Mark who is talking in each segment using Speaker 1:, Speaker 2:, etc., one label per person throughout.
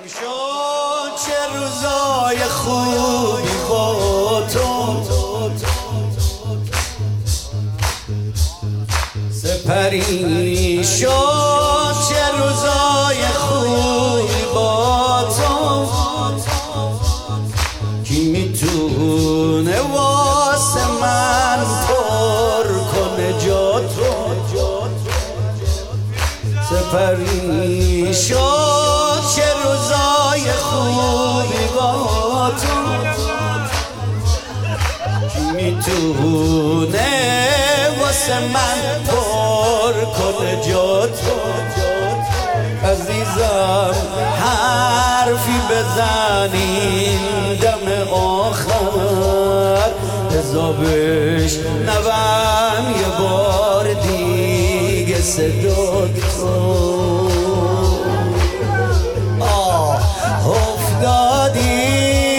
Speaker 1: شد چه روزای خوبی با تو سپری شد چه روزای خوبی با تو کی میتونه واسه من پر کنه جا تو سپری شد چه روزای خوبی با تو کی میتونه واسه من پر کنه جا تو عزیزم حرفی بزنین دم آخر حسابش نبم یه بار دیگه صدا تو افتادی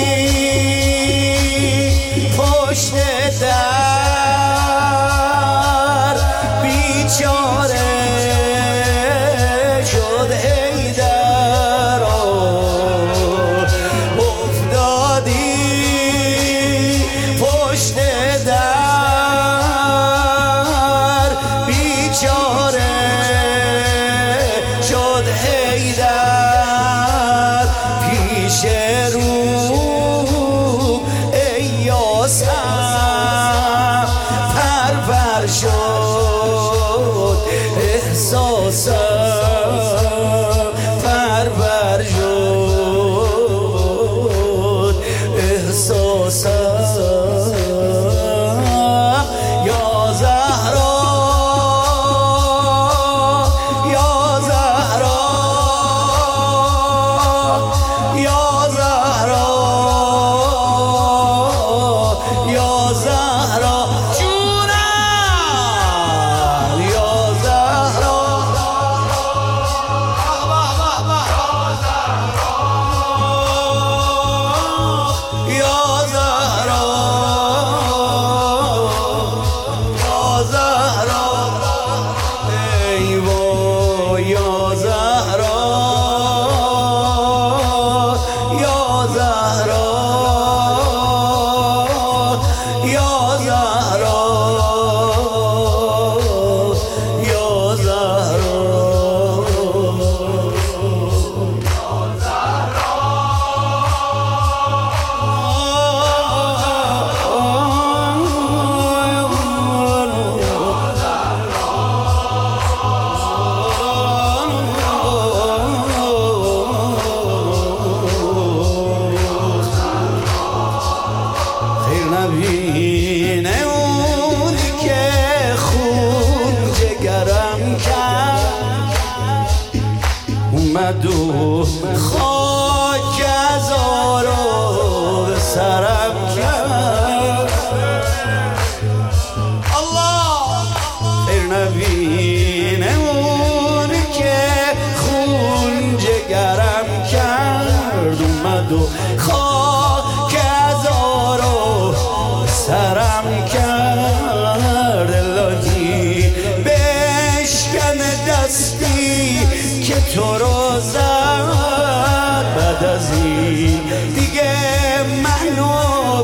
Speaker 1: پشت در بیچاره شد حیدر افتادی پشت در بیچاره شد حیدر پیش رو ای یاسم پرور شد احساسم پرور شد احساسم یا زهرا یا زهرا یا زهرا یا زهرا جونم یا زهرا یا زهرا یا زهرا ای وای یا زهرا یا زهرا یا زهرا یا زهرا خیر نبینه اونی که خون جگرم کرد اومد و خاک از آرا به سرم کرد الله خیر نبینه اونی که خون جگرم کرد اومد و خاک از آرا سرم کرد الهی بشکن دستی که تو رو زد بعد از این دیگه منو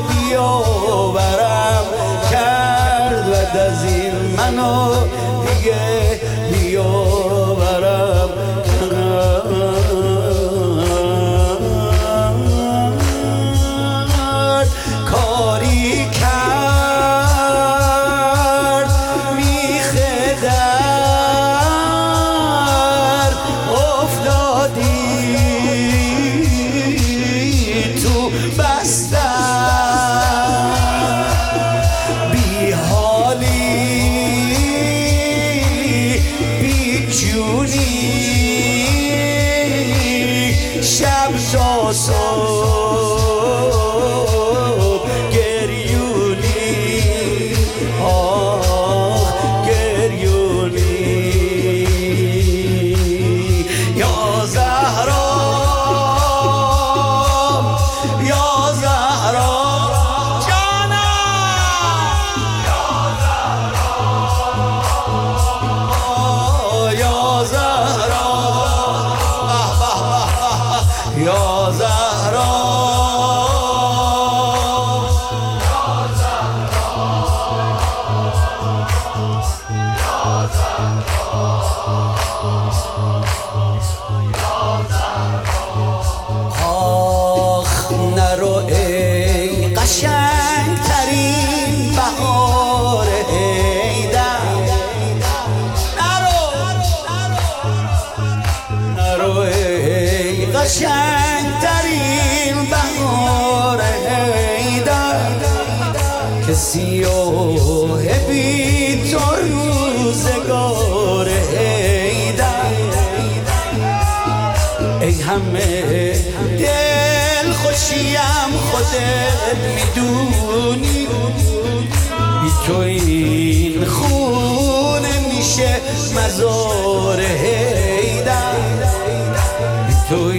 Speaker 1: بیاورم کرد بعد از این منو دیگه بیاورم کرد کاری کرد میخه در افتادی تو بستر بی حالی بی جونی شب تا صبح گریونی آه گریونی یا زهرا یا زهرا جانم یا زهرا یا زهرا یا زهرا آخ نرو ای قشنگ ترین بهار حیدر نرو ای قشنگ ترین بهار حیدر که سیاه بی تو روزگار حیدر ای همه دل خوشیم خودت میدونی بی تو این خونه میشه مزار حیدر بی تو